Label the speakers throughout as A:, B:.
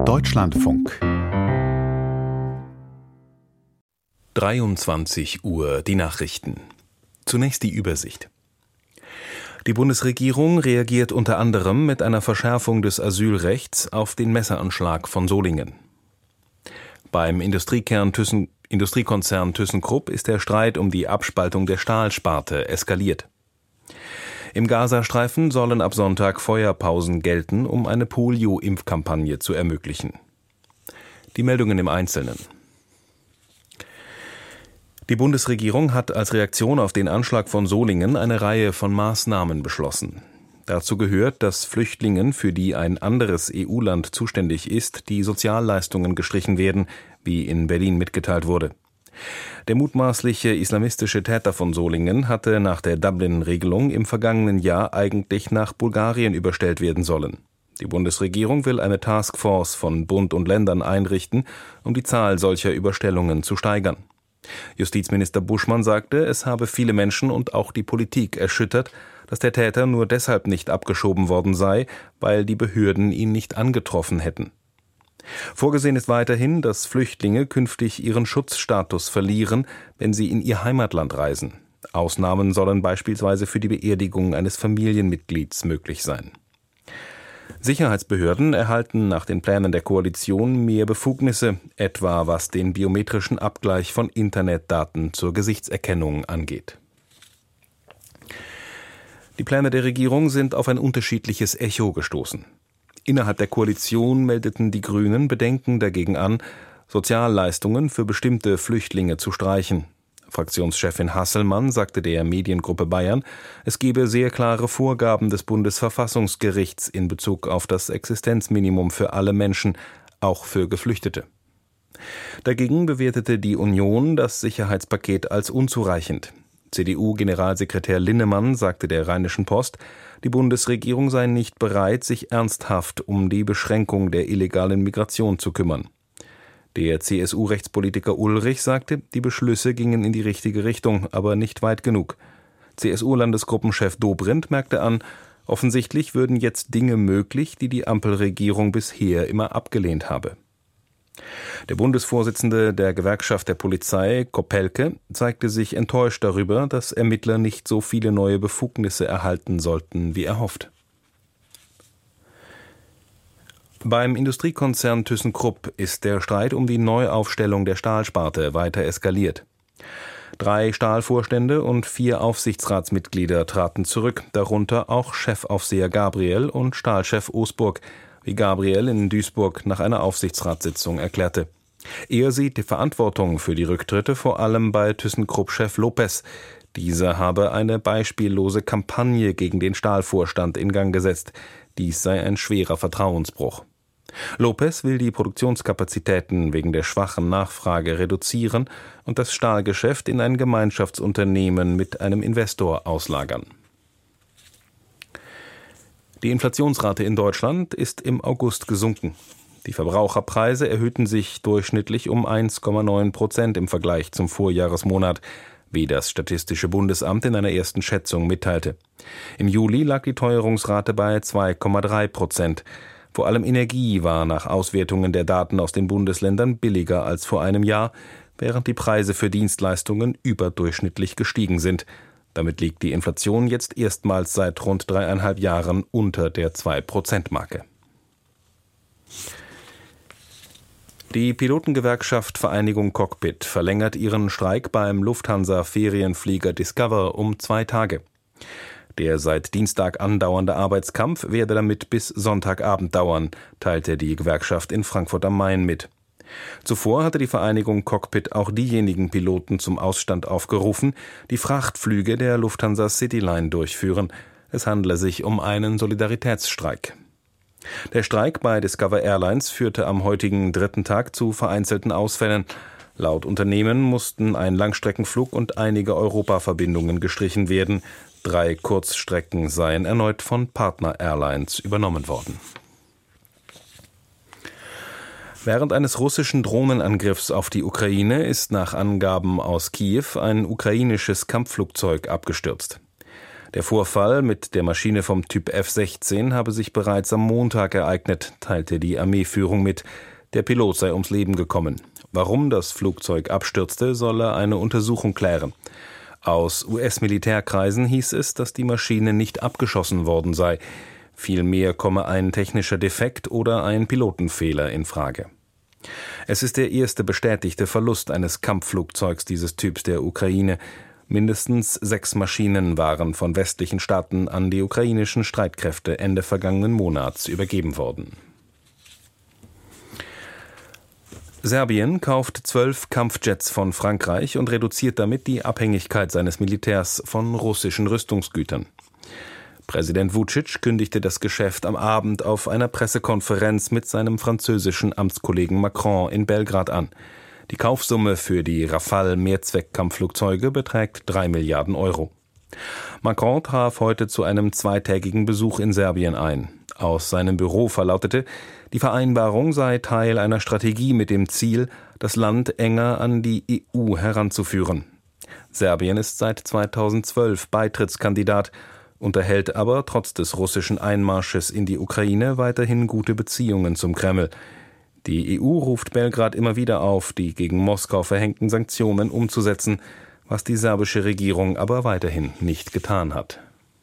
A: Deutschlandfunk.
B: 23 Uhr, die Nachrichten. Zunächst die Übersicht. Die Bundesregierung reagiert unter anderem mit einer Verschärfung des Asylrechts auf den Messeranschlag von Solingen. Beim Industriekonzern ThyssenKrupp ist der Streit um die Abspaltung der Stahlsparte eskaliert. Im Gazastreifen sollen ab Sonntag Feuerpausen gelten, um eine Polio-Impfkampagne zu ermöglichen. Die Meldungen im Einzelnen. Die Bundesregierung hat als Reaktion auf den Anschlag von Solingen eine Reihe von Maßnahmen beschlossen. Dazu gehört, dass Flüchtlingen, für die ein anderes EU-Land zuständig ist, die Sozialleistungen gestrichen werden, wie in Berlin mitgeteilt wurde. Der mutmaßliche islamistische Täter von Solingen hatte nach der Dublin-Regelung im vergangenen Jahr eigentlich nach Bulgarien überstellt werden sollen. Die Bundesregierung will eine Taskforce von Bund und Ländern einrichten, um die Zahl solcher Überstellungen zu steigern. Justizminister Buschmann sagte, es habe viele Menschen und auch die Politik erschüttert, dass der Täter nur deshalb nicht abgeschoben worden sei, weil die Behörden ihn nicht angetroffen hätten. Vorgesehen ist weiterhin, dass Flüchtlinge künftig ihren Schutzstatus verlieren, wenn sie in ihr Heimatland reisen. Ausnahmen sollen beispielsweise für die Beerdigung eines Familienmitglieds möglich sein. Sicherheitsbehörden erhalten nach den Plänen der Koalition mehr Befugnisse, etwa was den biometrischen Abgleich von Internetdaten zur Gesichtserkennung angeht. Die Pläne der Regierung sind auf ein unterschiedliches Echo gestoßen. Innerhalb der Koalition meldeten die Grünen Bedenken dagegen an, Sozialleistungen für bestimmte Flüchtlinge zu streichen. Fraktionschefin Hasselmann sagte der Mediengruppe Bayern, es gebe sehr klare Vorgaben des Bundesverfassungsgerichts in Bezug auf das Existenzminimum für alle Menschen, auch für Geflüchtete. Dagegen bewertete die Union das Sicherheitspaket als unzureichend. CDU-Generalsekretär Linnemann sagte der Rheinischen Post, die Bundesregierung sei nicht bereit, sich ernsthaft um die Beschränkung der illegalen Migration zu kümmern. Der CSU-Rechtspolitiker Ulrich sagte, die Beschlüsse gingen in die richtige Richtung, aber nicht weit genug. CSU-Landesgruppenchef Dobrindt merkte an, offensichtlich würden jetzt Dinge möglich, die die Ampelregierung bisher immer abgelehnt habe. Der Bundesvorsitzende der Gewerkschaft der Polizei, Kopelke, zeigte sich enttäuscht darüber, dass Ermittler nicht so viele neue Befugnisse erhalten sollten, wie erhofft. Beim Industriekonzern ThyssenKrupp ist der Streit um die Neuaufstellung der Stahlsparte weiter eskaliert. 3 Stahlvorstände und 4 Aufsichtsratsmitglieder traten zurück, darunter auch Chefaufseher Gabriel und Stahlchef Osburg, wie Gabriel in Duisburg nach einer Aufsichtsratssitzung erklärte. Er sieht die Verantwortung für die Rücktritte vor allem bei ThyssenKrupp-Chef Lopez. Dieser habe eine beispiellose Kampagne gegen den Stahlvorstand in Gang gesetzt. Dies sei ein schwerer Vertrauensbruch. Lopez will die Produktionskapazitäten wegen der schwachen Nachfrage reduzieren und das Stahlgeschäft in ein Gemeinschaftsunternehmen mit einem Investor auslagern. Die Inflationsrate in Deutschland ist im August gesunken. Die Verbraucherpreise erhöhten sich durchschnittlich um 1,9% im Vergleich zum Vorjahresmonat, wie das Statistische Bundesamt in einer ersten Schätzung mitteilte. Im Juli lag die Teuerungsrate bei 2,3%. Vor allem Energie war nach Auswertungen der Daten aus den Bundesländern billiger als vor einem Jahr, während die Preise für Dienstleistungen überdurchschnittlich gestiegen sind. Damit liegt die Inflation jetzt erstmals seit rund 3,5 Jahren unter der 2%-Marke. Die Pilotengewerkschaft Vereinigung Cockpit verlängert ihren Streik beim Lufthansa-Ferienflieger Discover um 2 Tage. Der seit Dienstag andauernde Arbeitskampf werde damit bis Sonntagabend dauern, teilte die Gewerkschaft in Frankfurt am Main mit. Zuvor hatte die Vereinigung Cockpit auch diejenigen Piloten zum Ausstand aufgerufen, die Frachtflüge der Lufthansa Cityline durchführen. Es handle sich um einen Solidaritätsstreik. Der Streik bei Discover Airlines führte am heutigen 3. Tag zu vereinzelten Ausfällen. Laut Unternehmen mussten ein Langstreckenflug und einige Europaverbindungen gestrichen werden. 3 Kurzstrecken seien erneut von Partner Airlines übernommen worden. Während eines russischen Drohnenangriffs auf die Ukraine ist nach Angaben aus Kiew ein ukrainisches Kampfflugzeug abgestürzt. Der Vorfall mit der Maschine vom Typ F-16 habe sich bereits am Montag ereignet, teilte die Armeeführung mit. Der Pilot sei ums Leben gekommen. Warum das Flugzeug abstürzte, solle eine Untersuchung klären. Aus US-Militärkreisen hieß es, dass die Maschine nicht abgeschossen worden sei. Vielmehr komme ein technischer Defekt oder ein Pilotenfehler in Frage. Es ist der erste bestätigte Verlust eines Kampfflugzeugs dieses Typs der Ukraine. Mindestens 6 Maschinen waren von westlichen Staaten an die ukrainischen Streitkräfte Ende vergangenen Monats übergeben worden. Serbien kauft 12 Kampfjets von Frankreich und reduziert damit die Abhängigkeit seines Militärs von russischen Rüstungsgütern. Präsident Vučić kündigte das Geschäft am Abend auf einer Pressekonferenz mit seinem französischen Amtskollegen Macron in Belgrad an. Die Kaufsumme für die Rafale-Mehrzweck-Kampfflugzeuge beträgt 3 Milliarden Euro. Macron traf heute zu einem zweitägigen Besuch in Serbien ein. Aus seinem Büro verlautete, die Vereinbarung sei Teil einer Strategie mit dem Ziel, das Land enger an die EU heranzuführen. Serbien ist seit 2012 Beitrittskandidat, unterhält aber trotz des russischen Einmarsches in die Ukraine weiterhin gute Beziehungen zum Kreml. Die EU ruft Belgrad immer wieder auf, die gegen Moskau verhängten Sanktionen umzusetzen, was die serbische Regierung aber weiterhin nicht getan hat.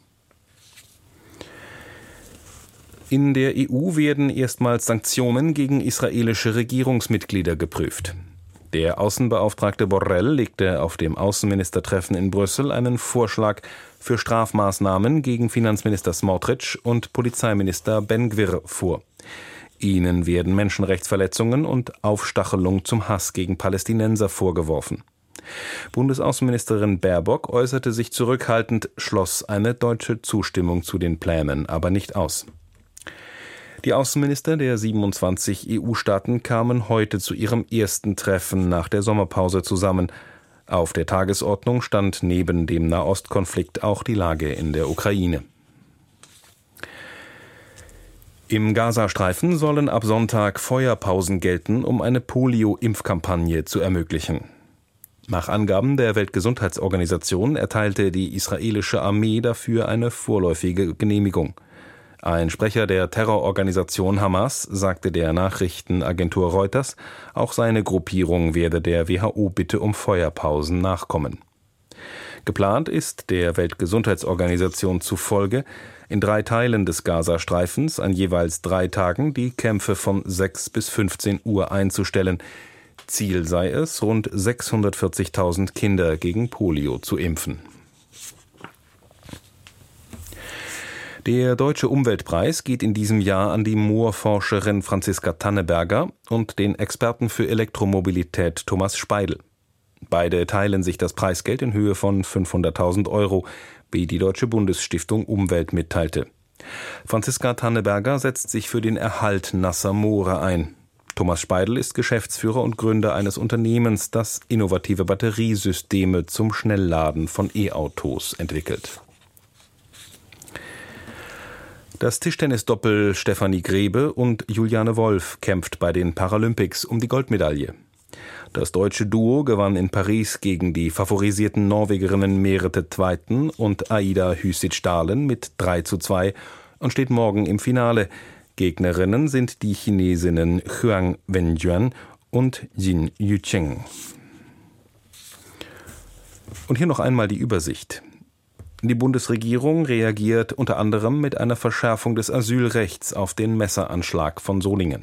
B: In der EU werden erstmals Sanktionen gegen israelische Regierungsmitglieder geprüft. Der Außenbeauftragte Borrell legte auf dem Außenministertreffen in Brüssel einen Vorschlag für Strafmaßnahmen gegen Finanzminister Smotrich und Polizeiminister Ben-Gvir vor. Ihnen werden Menschenrechtsverletzungen und Aufstachelung zum Hass gegen Palästinenser vorgeworfen. Bundesaußenministerin Baerbock äußerte sich zurückhaltend, schloss eine deutsche Zustimmung zu den Plänen aber nicht aus. Die Außenminister der 27 EU-Staaten kamen heute zu ihrem ersten Treffen nach der Sommerpause zusammen. Auf der Tagesordnung stand neben dem Nahostkonflikt auch die Lage in der Ukraine. Im Gazastreifen sollen ab Sonntag Feuerpausen gelten, um eine Polio-Impfkampagne zu ermöglichen. Nach Angaben der Weltgesundheitsorganisation erteilte die israelische Armee dafür eine vorläufige Genehmigung. Ein Sprecher der Terrororganisation Hamas sagte der Nachrichtenagentur Reuters, auch seine Gruppierung werde der WHO-Bitte um Feuerpausen nachkommen. Geplant ist der Weltgesundheitsorganisation zufolge, in 3 Teilen des Gazastreifens an jeweils 3 Tagen die Kämpfe von 6 bis 15 Uhr einzustellen. Ziel sei es, rund 640.000 Kinder gegen Polio zu impfen. Der Deutsche Umweltpreis geht in diesem Jahr an die Moorforscherin Franziska Tanneberger und den Experten für Elektromobilität Thomas Speidel. Beide teilen sich das Preisgeld in Höhe von 500.000 Euro, wie die Deutsche Bundesstiftung Umwelt mitteilte. Franziska Tanneberger setzt sich für den Erhalt nasser Moore ein. Thomas Speidel ist Geschäftsführer und Gründer eines Unternehmens, das innovative Batteriesysteme zum Schnellladen von E-Autos entwickelt. Das Tischtennisdoppel Stefanie Grebe und Juliane Wolf kämpft bei den Paralympics um die Goldmedaille. Das deutsche Duo gewann in Paris gegen die favorisierten Norwegerinnen Merete Tveiten und Aida Hüsic-Dahlen mit 3:2 und steht morgen im Finale. Gegnerinnen sind die Chinesinnen Huang Wenjuan und Jin Yucheng. Und hier noch einmal die Übersicht. Die Bundesregierung reagiert unter anderem mit einer Verschärfung des Asylrechts auf den Messeranschlag von Solingen.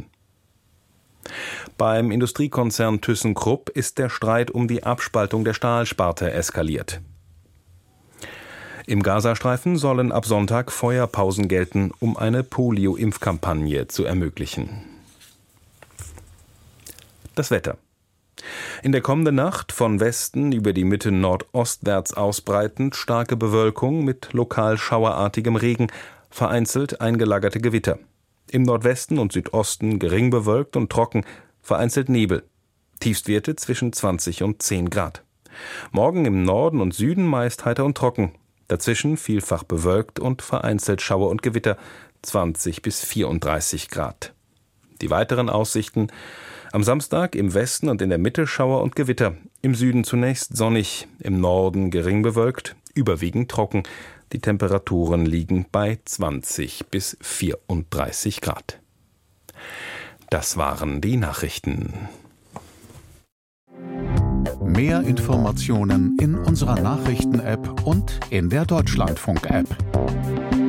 B: Beim Industriekonzern ThyssenKrupp ist der Streit um die Abspaltung der Stahlsparte eskaliert. Im Gazastreifen sollen ab Sonntag Feuerpausen gelten, um eine Polio-Impfkampagne zu ermöglichen. Das Wetter. In der kommenden Nacht von Westen über die Mitte nordostwärts ausbreitend starke Bewölkung mit lokal schauerartigem Regen, vereinzelt eingelagerte Gewitter. Im Nordwesten und Südosten gering bewölkt und trocken, vereinzelt Nebel. Tiefstwerte zwischen 20 und 10 Grad. Morgen im Norden und Süden meist heiter und trocken. Dazwischen vielfach bewölkt und vereinzelt Schauer und Gewitter, 20 bis 34 Grad. Die weiteren Aussichten: am Samstag im Westen und in der Mitte Schauer und Gewitter. Im Süden zunächst sonnig, im Norden gering bewölkt, überwiegend trocken, Die Temperaturen liegen bei 20 bis 34 Grad. Das waren die Nachrichten.
A: Mehr Informationen in unserer Nachrichten-App und in der Deutschlandfunk-App.